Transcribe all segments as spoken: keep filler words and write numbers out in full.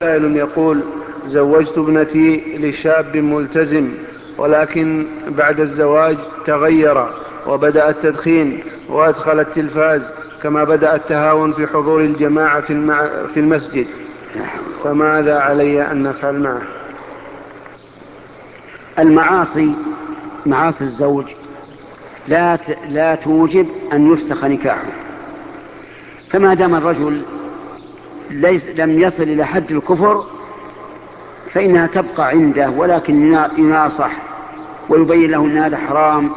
سائل يقول: زوجت ابنتي لشاب ملتزم، ولكن بعد الزواج تغير وبدأ التدخين وأدخل التلفاز، كما بدأ التهاون في حضور الجماعة في, المع... في المسجد، فماذا علي أن نفعل معه؟ المعاصي معاصي الزوج لا لا توجب أن يفسخ نكاحه، فما دام الرجل ليس لم يصل إلى حد الكفر فإنها تبقى عنده، ولكن يناصح ويبين له أن هذا حرام،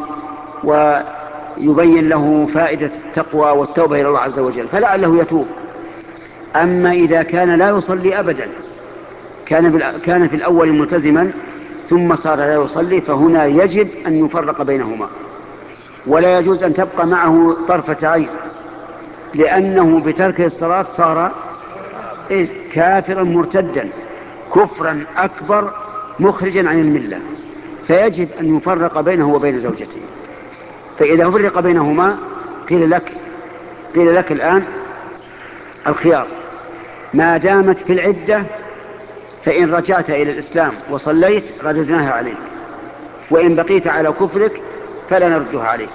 ويبين له فائدة التقوى والتوبة إلى الله عز وجل، فلعله يتوب. أما إذا كان لا يصلي أبدا، كان كان في الأول ملتزما ثم صار لا يصلي، فهنا يجب أن يفرق بينهما، ولا يجوز أن تبقى معه طرفة عين، لأنه بترك الصلاة صار كافرا مرتدا كفرا أكبر مخرجا عن الملة، فيجب أن يفرق بينه وبين زوجته. فإذا فرق بينهما قيل لك قيل لك الآن الخيار: ما دامت في العدة فإن رجعت إلى الإسلام وصليت رددناها عليك، وإن بقيت على كفرك فلا نردها عليك،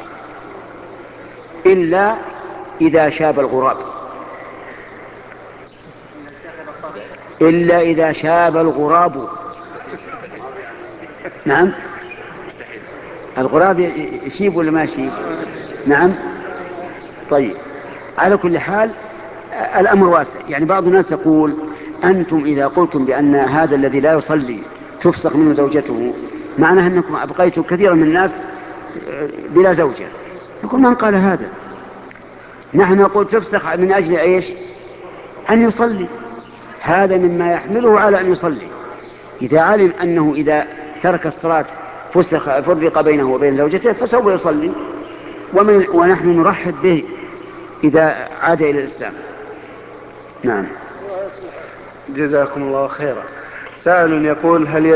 إلا إذا شاب الغراب إلا إذا شاب الغراب نعم، الغراب يشيب ولا ما يشيب؟ نعم. طيب، على كل حال الأمر واسع. يعني بعض الناس يقول: أنتم إذا قلتم بأن هذا الذي لا يصلي تفسخ منه زوجته، معناه أنكم أبقيتم كثيرا من الناس بلا زوجة. يقول: من قال هذا؟ نحن نقول تفسخ من أجل إيش؟ أن يصلي، هذا مما يحمله على أن يصلي. إذا علم أنه إذا ترك الصلاة فسخ فرق بينه وبين زوجته فسوف يصلي، ومن ونحن نرحب به إذا عاد إلى الإسلام. نعم. جزاكم الله خيرا. سائل يقول: هل